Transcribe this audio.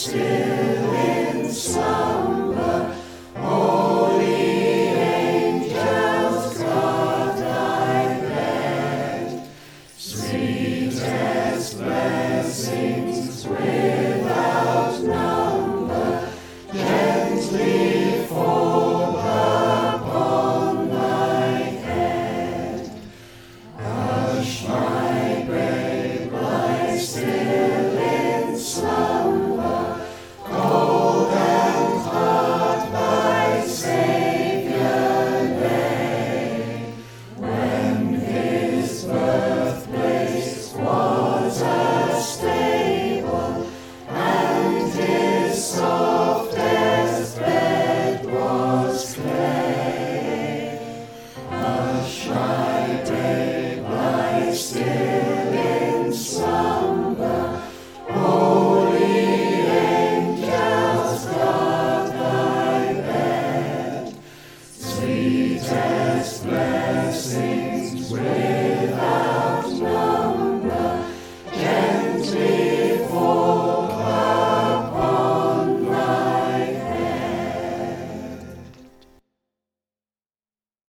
still in slumber. Holy angels guard thy bed. Sweetest blessings without number gently fall upon thy head. Hush, my babe, lie still in slumber. Cold and hard thy Saviour lay, when his birthplace was a stable, and his softest bed was clay. Hush, my babe, lie still in slumber. Holy angels guard thy bed. Sweetest blessings